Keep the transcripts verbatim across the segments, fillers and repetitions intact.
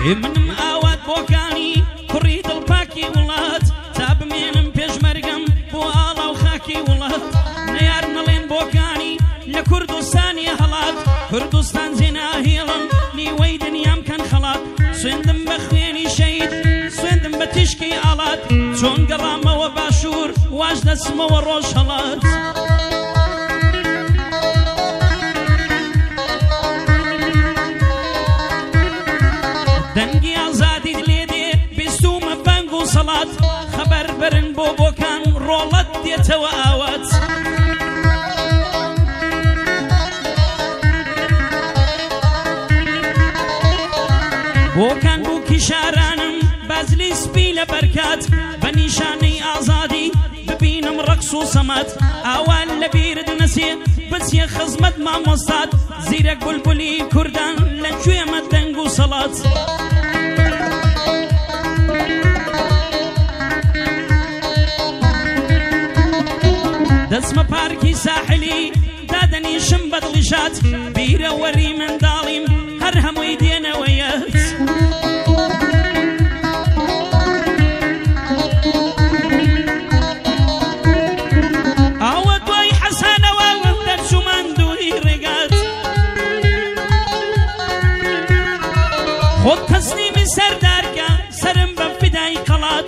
منم ئاوات بۆکانی کوڕی دڵپاکی وڵات تا بمێنم پێشمەرگەم بۆ ئاڵا و خاکی وڵات نەیار نەڵێن بۆکانی لە کوردستانی هەڵات کوردستان زێناهێڵم نیوەی دنیام کەن خەڵات سوێندم بە خوێنی شەید سوێندم بە تیشکی ئاڵات چۆن گەڕامەوە باشوور واش دەچمەوە ڕۆژ هەڵات دەنگی ئازادیت لێ دێ بیستومە بانگ و سەڵات خەبەر برن بۆ بۆکان ڕۆڵەت دێتەوە ئاوات بۆکان بوو کیشارانم بازلی سپی لە بەرکات بە نیشانەی ئازادی ببینم ڕەقس و سەمات ئاوان لە بیرت نەسێ بچیە خزمەت مامۆستات زیرەک بولبولی کوردان لە کوێمە دەنگ و سەڵات دەچمە پارکی ساحلی دادەنیشم بەدڵیشات بیرە وەری منداڵیم هەر هەمووی دێنەوەیەت ئاوە دوای حەسانەوە دەرچوومان دووری ڕێگات خۆت تەسلیمی سەردارکە سرم بە فیدای قەڵات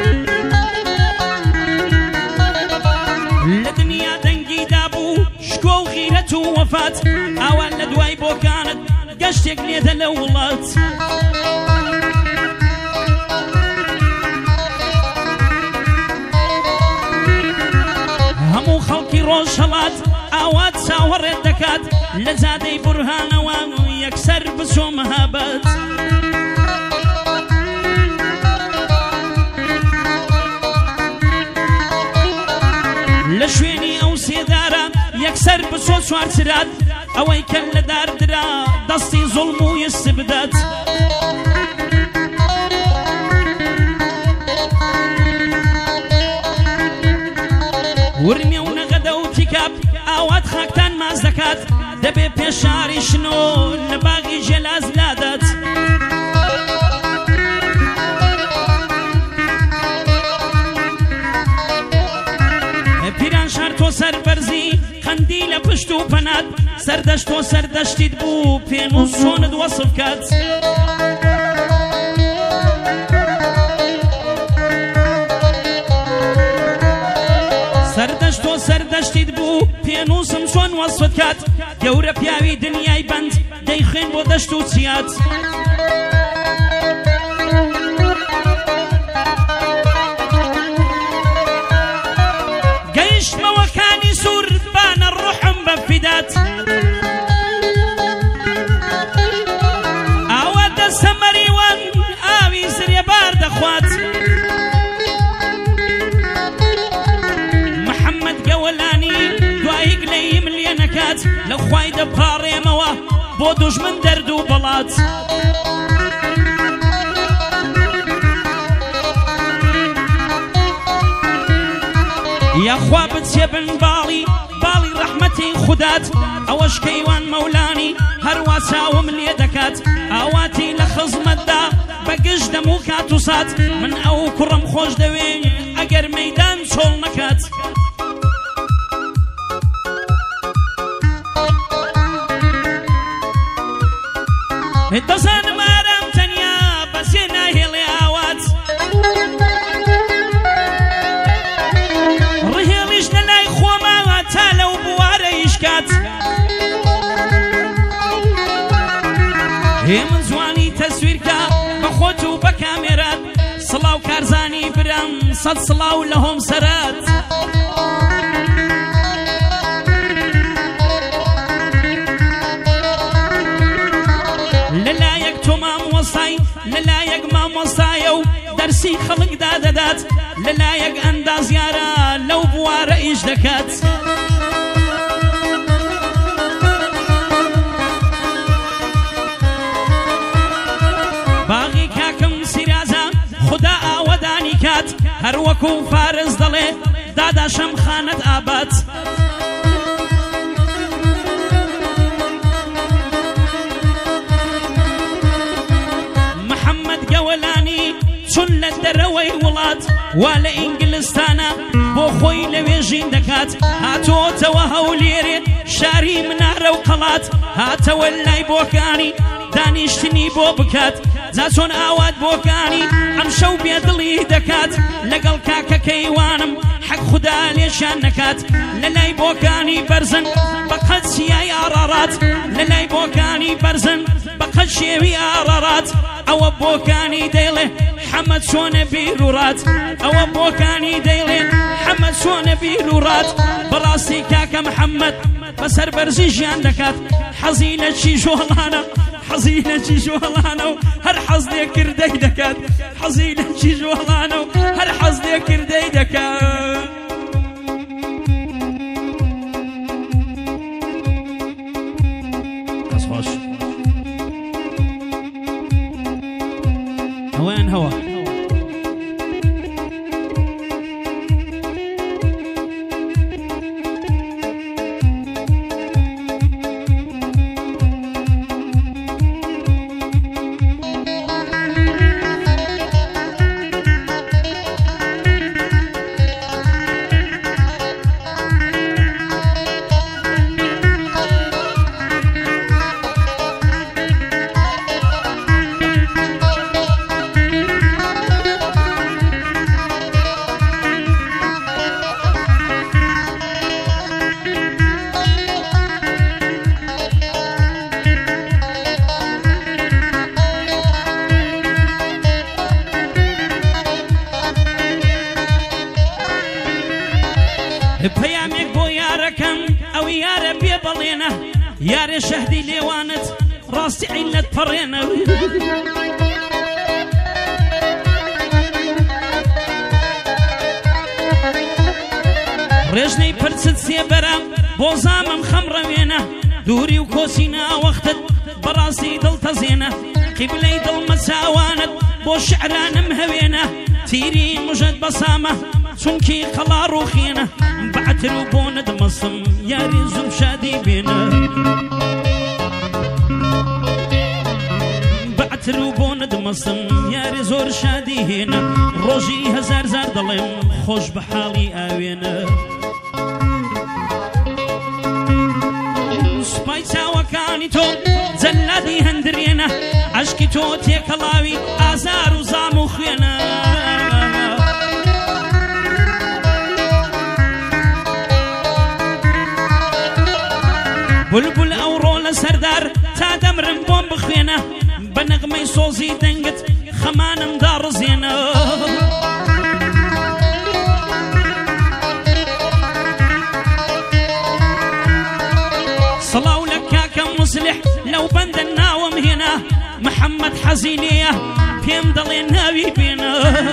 لە دنیا دەنگی دابوو شکۆ و غیرەت و وەفات ئاوان لە دوای بۆکانت گەشتێک لێدە لە وڵات هەموو خەڵکی ڕۆژهەڵات ئاوات چاوەڕێت دەکات لە جادەی بورهانەوە یەکسەر بچۆ مەهابەت لە شوێنی ئەو سێدارە یەکسەر بچۆ چوارچرات ئەوەی کە لە داردرا دەستی زوڵم و یستبدات ورمێ و نەغەدە و تیکاپ ئاوات خاکتان ماز دەکات دەبێ پێشاری شنۆ لە باغی ژێلاز لادات پیران شار تۆ سەربەرزی خەندی لە پشت و پەنات سەردەشت تۆ سەردەشتیت بوو پێن و چۆنت وەسف کات سەردەشت تۆ سەردەشتیت بوو پێنووسم چۆن وەسفت کات گەورە پیاوی دنیای بەند دەیخوێن بۆ دەشت و چیات گەیشتمەوەکانی سوور بانە ڕوحم بە فیدات ئاوا دەستە مەریوان ئاوی زرێبار دەخوات محەممەد گەوەلانی دوایی گلەیم لێ نەکات لە خوای دەپاڕێمەوە بۆ دوژمن دەرد و بەڵات یاخوا بچێ بن باڵی باڵی ڕەحمەتی خودات ئەوەش کەیوان مەولانی هەروە چاوم لێ دەکات ئاواتی لە خزمەتدا بەگشت دەم و کات و سات من ئەو کوڕم خۆش دەوێ ئەگەر مەیدان چۆڵ نەکات دەزانم ئارام تەنیا بەسێ ناهێڵێ ئاوات ڕهێڵیش لە لای خۆماوە تا لەو بوارە ئیشکات هێ من جوانی تەسویرکە بە خۆت و بە کامێرات سڵاو کارزانی برام سەد سڵاو لە هۆم سەرات لەلایەک تۆ مامۆستای لەلایەک مامۆستایە و دەرسی خەڵکدا دەدات لەلایەک ئەندازیارە لەو بوارە ئیش دەکات باغی کاکم سیرازە خدا ئاوەدانی کات هەر وەکو فارز دەڵێ دادا شەمخانەت ئابات چون لە دەرەوەی وڵات وا لە ئینگلستانە بۆ خۆی لەوێژین دەکات هاتۆتەوە هەولێرێ شاری منارە و قەڵات هاتەوە لای بۆکانی دانیشتنی بۆ بکات جا چۆن ئاوات بۆکانی ئەم شەو بێدڵی دەکات لەگەڵ کاکەکەیوانم حەق خودا لێشان نەکات لە لای بۆکانی بەرزن بەقەت سیای ئارارات لە لای بۆکانی بەرزن بەقەت شێوی ئارارات ئەوە بۆکانی دەیڵێ حەمەد چۆنە بیر و ڕات ئەوە بۆکانی دەیڵێ حەمەد چۆنە بیر و ڕات بەڕاستی کاکە محەممەد بەسەر بەرزی ژیان دەکات حەزی لە چی ژۆڵانە حەزی لە چی ژۆڵانە و هەر حەز لێ کردەی دەکات حەزی لە چی ژۆڵانە و هەر حەز لێ کردەی دەکات کەس خۆش ئەوەیان هەوە پەیامێک بۆ یارەکەم ئەو یارە بێ بەڵێنە یارێ شەهدی لێوانت ڕاستی عیلەت پەڕێنە ڕێژنەی پرچت سێبەرە بۆ زامم خەمڕەوێنە دووری و کۆسی ناوەختت بەڕاستی دڵتەزێنە قیبلەی دڵمە چاوانت بۆ شعرانم هەوێنە تیری مژەت بەسامە چونکی قەڵا ڕوخێنە بەعتر و بۆ نەدمەسم یاری زوو شادی بێنە بەعتر و بۆ نەدمەسم یاری زۆر شادی هێنە ڕۆژی هەزار زار دەڵێم خۆش بە حاڵی ئاوێنە سوپای چاوەکانی تۆ جەلادی هەندرێنە عەشقی تۆ تێکەڵاوی ئازار و زام و خوێنە بولبول ئەوڕۆ لە سەردار تا دەمرم بۆم بخوێنە بە نەغمەی سۆزی دەنگت خەمانم داڕزێنە سەڵاو لە کاکە موسلح لەو بەندە ناوم هێنا محەممەد حەزی لێیە پێم دەڵێ ناوی بێنە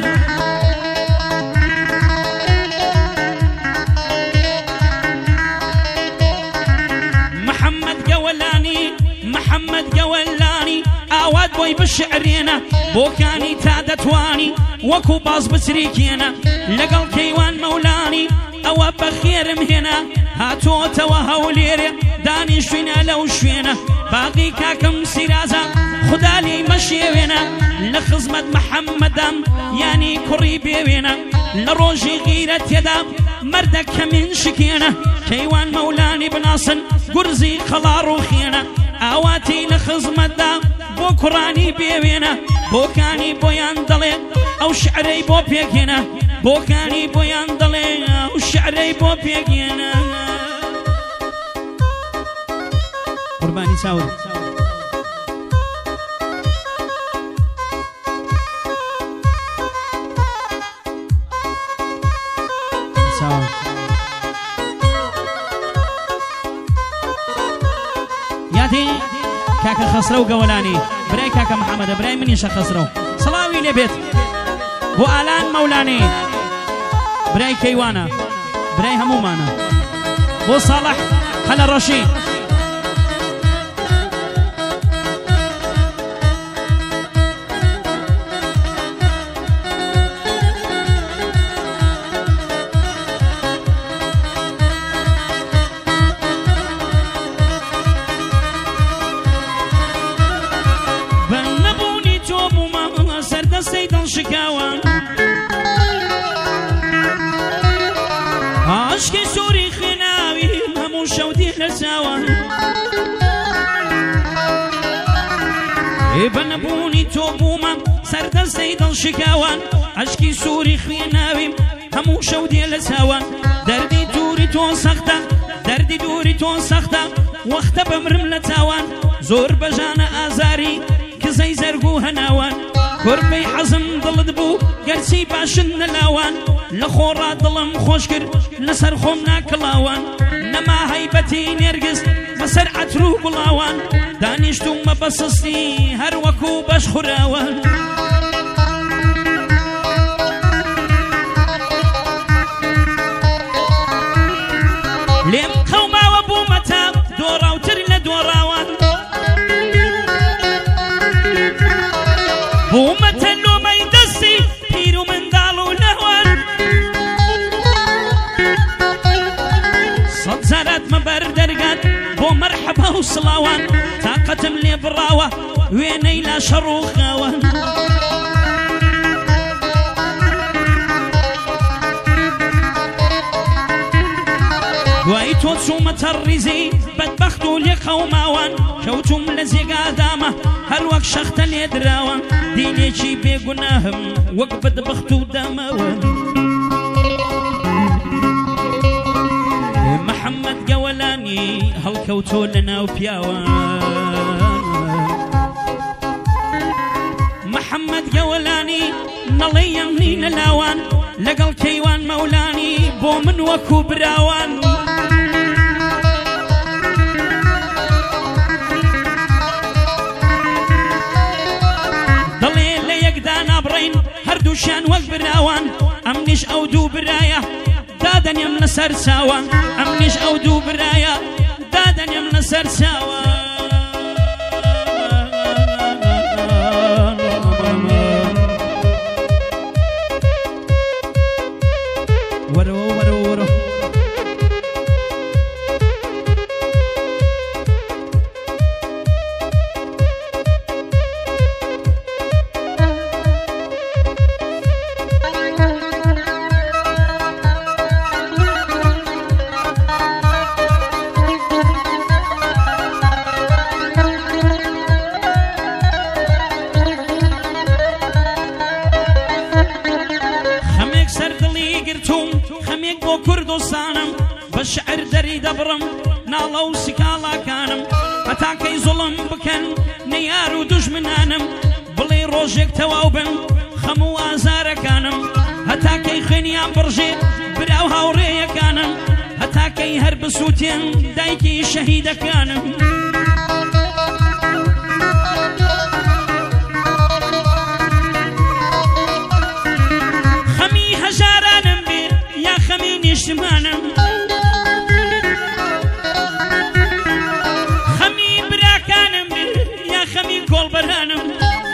محەممەد گەوەلانی ئاوات بۆی بشعرێنە بۆکانی تا دەتوانی وەکو باز بچریکێنە لەگەڵ کەیوان مەولانی ئەوە بەخێرم هێنا هاتۆتەوە هەولێرێ دانیشتوینە لەو شوێنە باقی کاکەم سیرازە خودا لێی مەشێوێنە لە خزمەت محەممەدام یانی کوڕی بێوێنە لە ڕۆژی غیرەت تێدا مەردە کەمین شکێنە کەیوان مەولانی بناسن گورزی قەڵا ڕوخێنە ئاواتی لە خزمەتدا بۆ کوڕانی بێوێنە بۆکانی بۆیان دەڵێ ئەو شعرەی بۆ پێکێنە بۆکانی بۆیان دەڵێ ئەو شعرەی بۆ پێکێنە قوربانی چاوت یادی کاکە خەسرە و گەوەلانی برای کاکە محەممەدە برای منیشە خەسرە و سەڵاوی لێبێت بۆ ئالان مەولانی برای کەیوانە برای هەمومانە بۆ ساڵح هەلە ڕەشی دڵشکاوە عاشقی سووری خوێناوی هەموو شەودی لە چاوە بە نەبوونی تۆ بوومە سەردەستەی دڵشکاوان عاشقی سووری خوێناویم هەموو شەودێ لە چاوە دەردی دووری تۆ سەختە دەردی دووری تۆ سەختە وەختە بەمرم لە تاوان زۆر بەژانە ئازاری کزەی زەرگ و هەناوان کورپەی حەزم دڵت بوو گەرچی باشن نەلاوان لە خۆڕا دڵم خۆش کرد لەسەر خۆم ناکڵاوان نەما هەیبەتی نێرگز بەسەر عەتر و گوڵاوان دانیشتومە بە سستی هەر وەکو بەش خوراوان لێم قەوماوە بوومەتە دۆڕاوتر لە دۆڕاوان بوومەتە لۆمەی دەستی پیر و منداڵ و نەوان سەد جارات مەبەر دەرگات بۆ مەرحەبا و سڵاوان تاقەتم لێ بڕاوە وێنەی لا شەڕ و خاوان دوای تۆ چوومەتە ڕیزی بەدبەخت و لێ قەوماوان کەوتوم لە جێگادامە هەر وەک شەختە لێ دراوە دینێکی بێگوناهم وەک بەدبەخت و داماوە محەممەد گەوەلانی هەڵکەوتۆ لە ناو پیاوان محەممەد گەوەلانی نەڵێ یەمنی نەلاوان لەگەڵ کەیوان مەولانی بۆ من وەکو براوان دڵێ لە یەکدا نابڕین هەردووشیان وەک براوان ئەمنیش ئەو دوو برایە دادەنێم لەسەر چاوە ئەمنیش ئەو دوو برایە دادەنێم لەسەر چاوە کوردستانم بە شعر دەری دەبڕم ناڵە و سکاڵاکانم هەتاکەی زوڵم بکەن نەیار و دوژمنانم بڵێ ڕۆژێک تەواو بن خەم و ئازارەکانم هەتاکەی خوێنیان بڕژێ براو هاوڕێیەکانم هەتاکەی هەر بسووتێن دایکی شەهیدەکانم خەمی هەژارانم بێ یا خەمی نیشتمانم خەمی براکانم بێ یا خەمی کۆڵبەرانم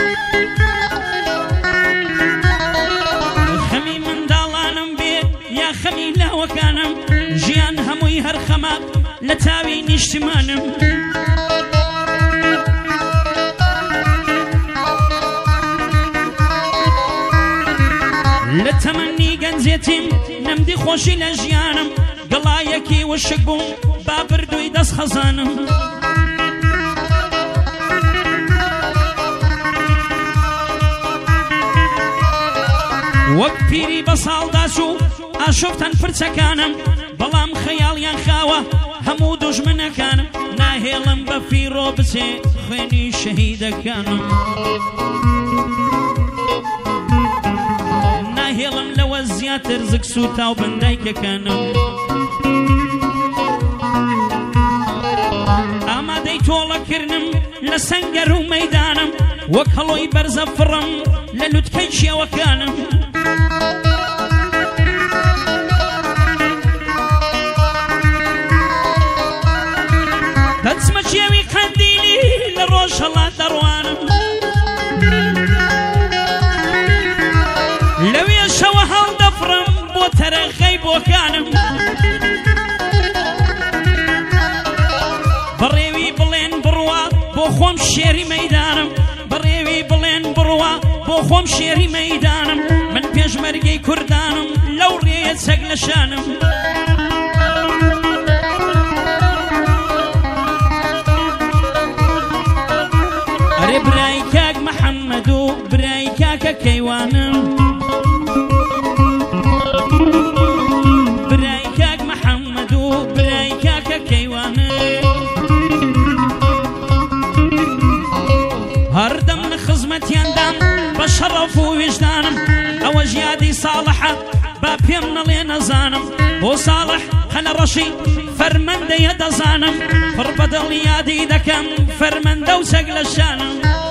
خەمی منداڵانم بێ یا خەمی لاوەکانم ژیان هەمووی هەر خەمە لە تاوی نیشتمانم لە تەمەنی گەنجێتیم نەمدی خۆشی لە ژیانم گەڵایەکی وشک بووم با بردووی دەست خەزانم وەک پیری بە ساڵداچ و ئاشۆفتەن فرچەکانم بەڵام خەیاڵیان خاوە هەموو دوژمنەکانم ناهێڵم بە فیرۆ بچێ خوێنی شەهیدەکانم ناهێڵم لەوە زیاتر زگس و تاو بەندایکەکانم ئامادەی تۆڵەکردنم لە سەنگەر و مەیدانم وەک هەڵۆی بەرزە فڕم لە لوتکەی شێوەکانم دەچمە چێوی قەندیلی لە ڕۆژ هەڵات دەڕوانم لەوێ شەوە هەڵدەفڕم بۆ تەرەخەی بۆکانم بەڕێوی بڵێن بڕوا بۆ خۆم شێری مەیدانم بە بڕێوی بڵێن بڕوە بۆ خۆم شێری مەیدانم من پێشمەرگەی کوردانم لەو ڕێیە چەک لە شانم ئەرێ برای کاک محەممەد و برای کاکە کەیوانم برای کاک محەممەد و برای کاکە کەیوانم هەردەم لە خزمەتیاندام بە شەڕەف و وجدانم ئەوە ژیادی ساڵحە با پێم نەڵێ نەزانم بۆ ساڵح خەنە ڕەشی فەرمەندەیە دەزانم پڕ بەدڵ یادی دەکەم فەرمەندە و چەک لە شانم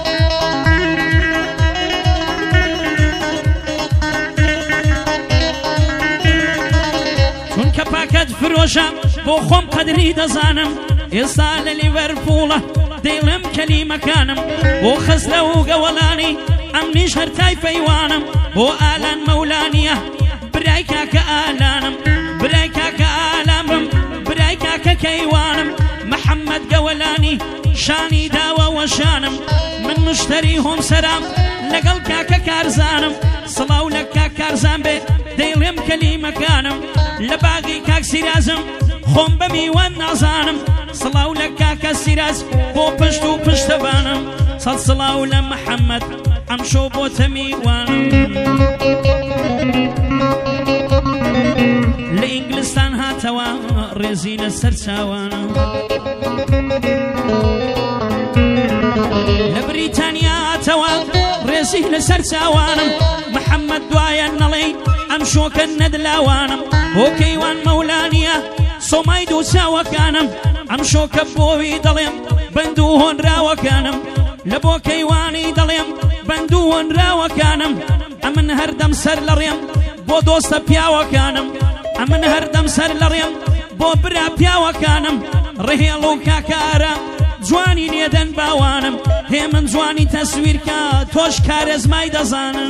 چونکە پاکەت فرۆشە بۆ خۆم قەدری دەزانم ئێستا لە لیڤەرپوڵە دەیڵێم کەلیمەکانم بۆ خەزرە و گەوەڵانی ئەمنیش هەر تایفەیوانم بۆ ئالان مەولانیە برای کاکە ئالانم برای کاکە ئالامم برای کاکە کەیوانم محەممەد گەوەلانی شانی داوە وەشانم من مشتری هۆم سەرام لەگەڵ کاکە کارزانم سڵاو لە کاک کارزان بێ دەیڵێم کەلیمەکانم لە باغی کاک سیرازم خۆم بە میوان نازانم سڵاو لە کاکە سیراز بۆ پشت و پشتەبانم سەد سڵاو لە محەممەد ئەمشۆ بۆتە میوانم لە ئینگلستان هاتەوە ڕێزی لەسەر چاوانم لە بریتانیا هاتەوە ڕێزی لەسەر چاوانم محەممەد دوایە نەڵێ ئەم شۆکە نەدلاوانم بۆ کەیوان مەولانیە سۆمای دوو چاوەکانم ئەم شۆکە بۆوی دەڵێم بەند و هۆنراوەکانم لە بۆ کەیوانی دەڵێم بەند و هۆنراوەکانم ئەمن هەردەم سەر لە ڕێم بۆ دۆستە پیاوەکانم ئەمن هەردەم سەر لە ڕێم بۆ برا پیاوەکانم ڕێهێڵ و کاکارە جوانی لێدەن باوانم هێ من جوانی تەسویرکە تۆش کارێزمای دەزانم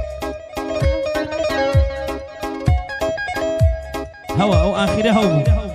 هەوە ئەو ئاخیرە هەوو